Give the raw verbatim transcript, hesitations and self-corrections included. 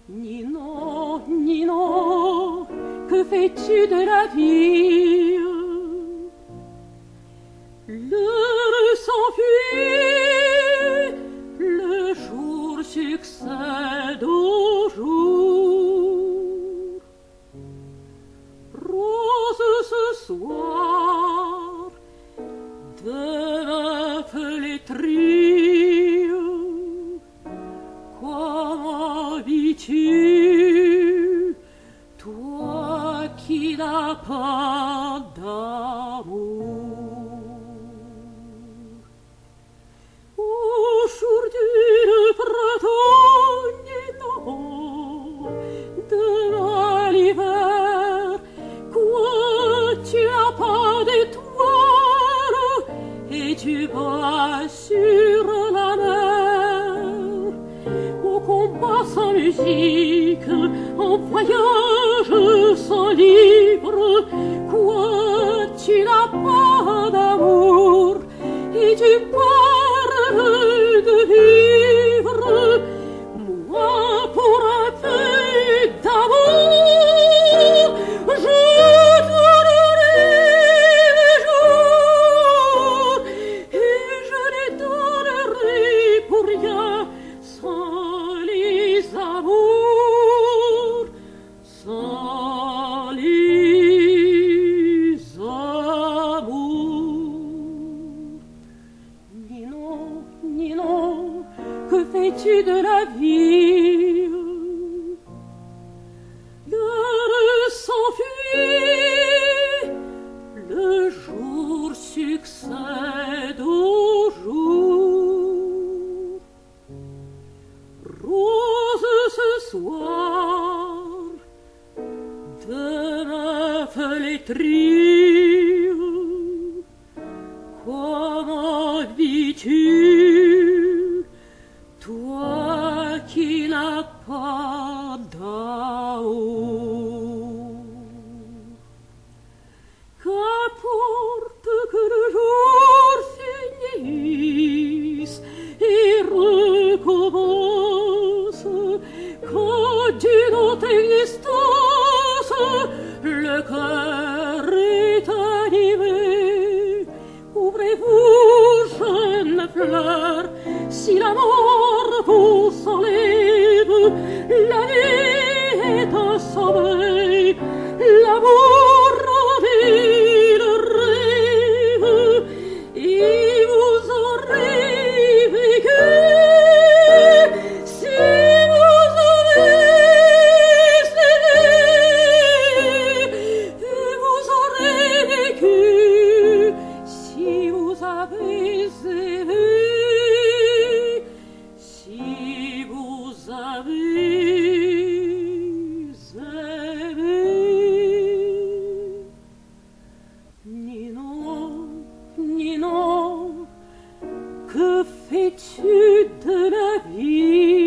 Ninon, Ninon, que fais-tu de la vie? L'heure s'enfuit, le jour succède au jour. Rose ce soir, demain flétrie, comment vis-tu, toi qui n'as pas d'amour? Aujourd'hui le printemps est en, demain l'hiver, quoi, tu n'as pas d'étoiles et tu vas sur la mer. Au combat sans musique, en voyage sans livre, quoi, tu n'as pas d'amour et tu parles de vivre. Moi, pour un peu d'amour, je te donnerai mes jours et je les donnerai pour rien sans les amours, sans les amours. Ninon, Ninon, que fais-tu de la vie? L'heure s'enfuit, le jour succède au jour. Rose ce soir, demain flétrie, comment vis-tu, toi qui n'as pas d'amour? Qu'importe que le jour finisse et recommence, quand d'une autre existence le cœur est animé, ouvrez-vous, jeunes fleurs, si la mort vous s'enlève, la nuit est un sommeil, l'amour ravit le rêve, et vous aurez vécu, si vous avez aimé, et vous aurez vécu, si vous avez aimé. Si vous avez aimé. Ninon, Ninon, que fais-tu de la vie?